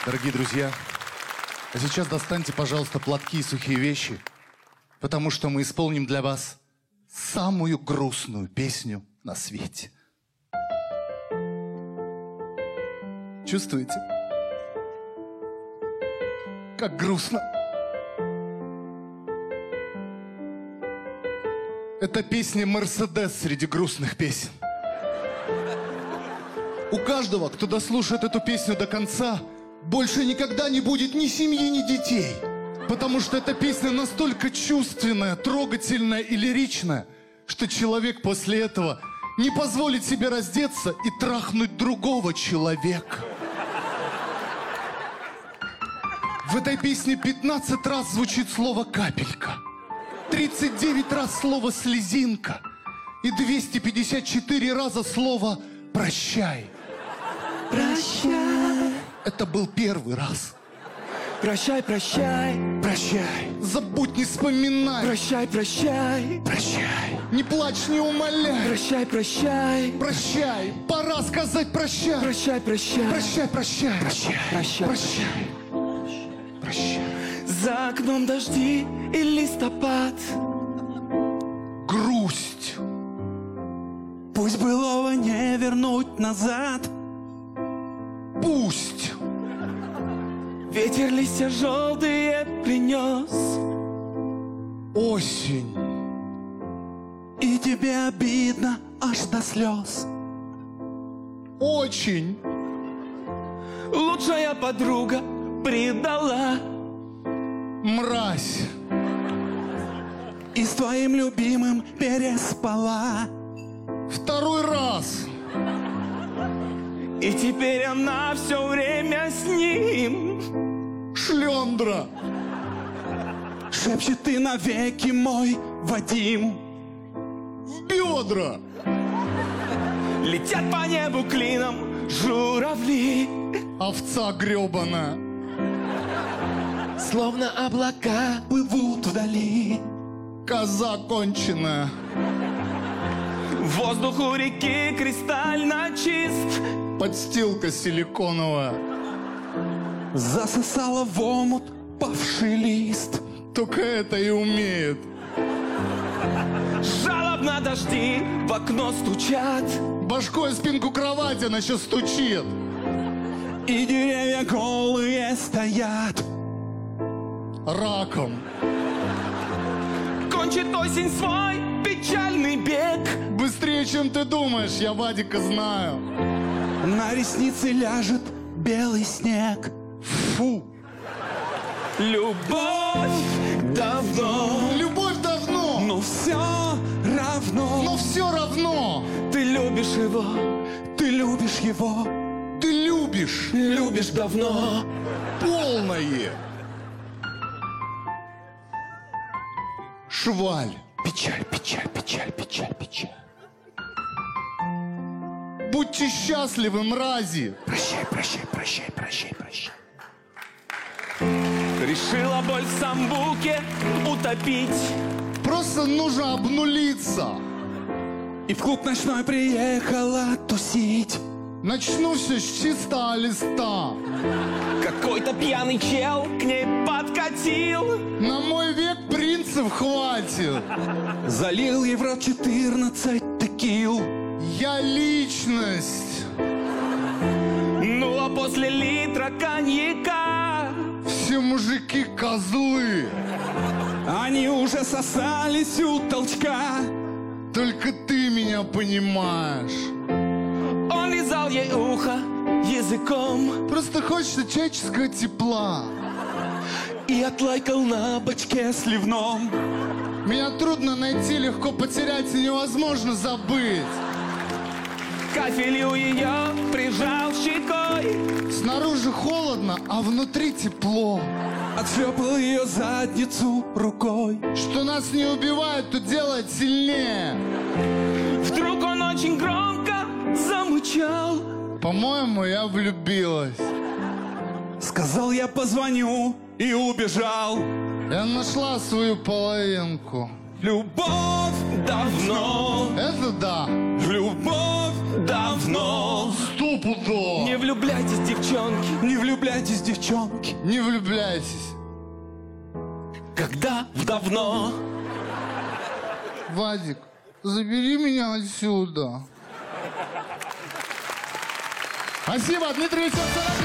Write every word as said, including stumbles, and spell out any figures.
Дорогие друзья, а сейчас достаньте, пожалуйста, платки и сухие вещи, потому что мы исполним для вас самую грустную песню на свете. Чувствуете? Как грустно. Это песня «Мерседес» среди грустных песен. У каждого, кто дослушает эту песню до конца, больше никогда не будет ни семьи, ни детей. Потому что эта песня настолько чувственная, трогательная и лиричная, что человек после этого не позволит себе раздеться и трахнуть другого человека. В этой песне пятнадцать раз звучит слово «капелька», тридцать девять раз слово «слезинка» и двести пятьдесят четыре раза слово «прощай». Прощай. Это был первый раз. Прощай, прощай. Прощай. Забудь, не вспоминай. Прощай, прощай. Прощай. Не плачь, не умоляй. Прощай, прощай. Прощай. Пора сказать прощай. Прощай, прощай. Прощай, прощай. Прощай. Прощай. Прощай. Прощай. За окном дожди и листопад. Грусть. Пусть былого не вернуть назад. Пусть. Ветер листья желтые принес. Осень. И тебе обидно аж до слез. Очень. Лучшая подруга предала. Мразь. И с твоим любимым переспала. Второй раз. И теперь она все время с ним. Шлендра. Шепчет: ты навеки мой, Вадим. В бедра. Летят по небу клином журавли. Овца гребаная. Словно облака плывут вдали. Коза конченая. Воздух у реки кристально чист. Подстилка силиконовая. Засосала в омут павший лист. Только это и умеет. Жалобно дожди в окно стучат. Башкой о спинку кровати она сейчас стучит. И деревья голые стоят. Раком. Кончит осень свой печальный бег. Быстрее, чем ты думаешь, я Вадика знаю. На ресницы ляжет белый снег. Фу. Любовь давно. Любовь давно. Но все равно. Но все равно. Ты любишь его. Ты любишь его. Ты любишь. Любишь давно. Полное. Шваль. Печаль, печаль, печаль, печаль, печаль. Будьте счастливы, мрази. Прощай, прощай, прощай, прощай, прощай. Решила боль в самбуке утопить. Просто нужно обнулиться. И в клуб ночной приехала тусить. Начну все с чистого листа. Какой-то пьяный чел к ней подкатил. На мой век принцев хватит. Залил ей в рот четырнадцать текил. Я личность. Ну а после литра коньяка Все мужики козлы. они уже сосались у толчка. Только ты меня понимаешь. Он лизал ей ухо языком Просто хочется человеческого тепла. и отлайкал на бочке сливном. Меня трудно найти, легко потерять и невозможно забыть. Кафель у ее прижал щекой. Снаружи холодно, а внутри тепло. Отшлепал ее задницу рукой. Что нас не убивает, то делает сильнее. Вдруг он очень громко замычал. По-моему, я влюбилась. Сказал: я позвоню, и убежал. Я нашла свою половинку. Любовь давно. Это да. Любовь давно. Стопудово. Не влюбляйтесь, девчонки. девчонки, Не влюбляйтесь, девчонки. Не влюбляйтесь. когда в давно. Вадик, забери меня отсюда. Спасибо, Дмитрий Весенцов.